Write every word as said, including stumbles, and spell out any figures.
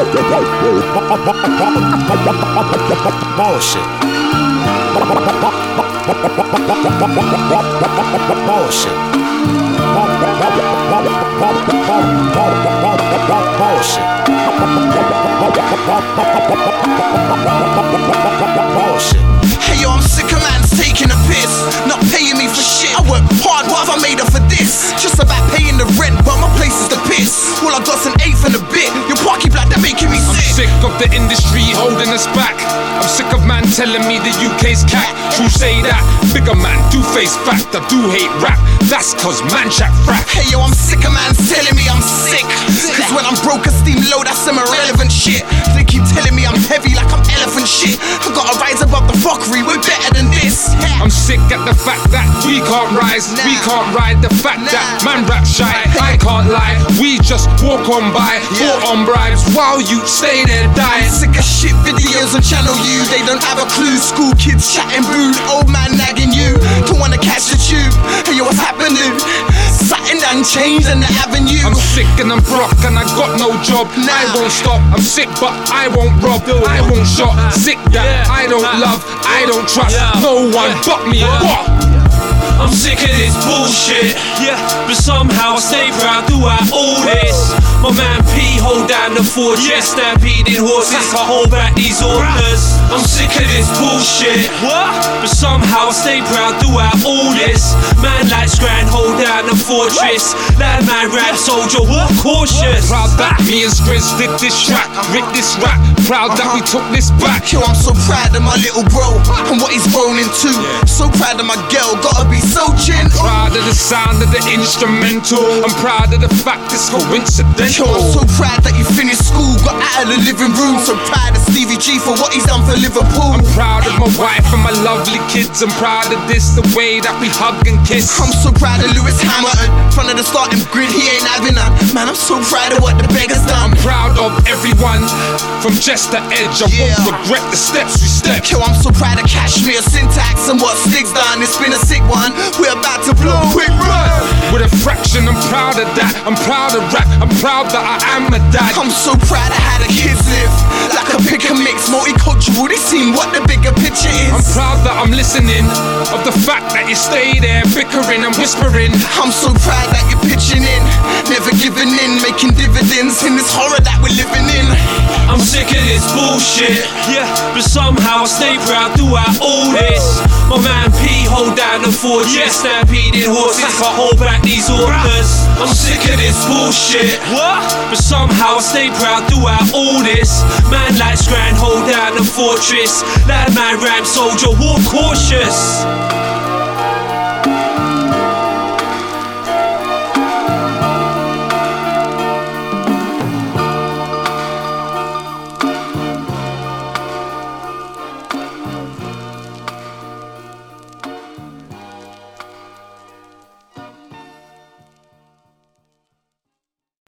Bullshit. Bullshit. Bullshit. Bullshit. Hey yo, I'm sick of man's taking a piss, not paying me for shit. I work hard, what have I made up for this? Just about paying the rent, but my place is the piss. All I got's an eighth and a bit. Your parky black, they're making me I'm sick. sick of the industry holding us back. I'm sick of man telling me the U K's cack. True say that, bigger man do face fact. I do hate rap, that's cause man chat frack. Hey yo, I'm sick of man's telling me I'm sick. Cause when I'm broke a steam low, that's some irrelevant shit. They keep telling me I'm heavy like I'm elephant shit. I gotta rise above the fuckery, we're better than this. I'm sick at the fact that we can't rise, we can't ride. The fact that man rap shy, I can't lie. We just walk on by, walk on bribes while you stay there dying. Sick of shit videos on Channel U, they don't have a clue. School kids chatting rude, old man nagging you. Don't wanna catch the tube. Hey yo, what's happening? Something done changed in the avenue. I'm sick and I'm broke and I got no job. Nah. I won't stop, I'm sick but I won't rob. I won't shop, sick that I don't love, I don't trust no one but me. What? I'm sick of this bullshit, yeah, but somehow I stay proud throughout all this. My man P hold down the fortress, stampeding horses to hold back these orders. I'm sick of this bullshit, what? But somehow I stay proud throughout all this. Man like Scran hold down the fortress, that man rap soldier, walk cautious. Proud that me and Skriz did this track, ripped this rap. Proud that we took this back. Yo, I'm so proud of my little bro and what he's grown into. So proud of my girl, gotta be so gentle. Proud of the sound of the instrumental. I'm proud of the fact it's coincidental. Yo, I'm so proud that you finished school, got out of the living room. So proud of Stevie G for what he's done for Liverpool. I'm proud of my wife and my lovely kids. I'm proud of this, the way that we hug and kiss. I'm so proud of Lewis Hamilton, front of the starting grid, he ain't having none. Man, I'm so proud of what the beggar's done. I'm proud of everyone, from just the edge. I Yeah. won't regret the steps we stepped. Yo, I'm so proud of Cashmere, Syntax and what Stig's done. It's been a sick one, we're about to blow. Quick run! With a fraction, I'm proud of that. I'm proud of rap, I'm proud that I am a dad. I'm so proud of how the kids live, like a pick and mix, multicultural. They seen what the bigger picture is. I'm proud that I'm listening, of the fact that you stay there bickering and whispering. I'm so proud that you're pitching in, never giving in, making dividends in this horror that we're living in. I'm sick of this bullshit, yeah, but somehow I stay proud throughout all this. My man P hold down the fortress, stampeding horses to hold back these orders. I'm sick of this bullshit, what? But somehow I stay proud throughout all this. Man like Scran hold down the fortress, that man ram soldier, walk cautious.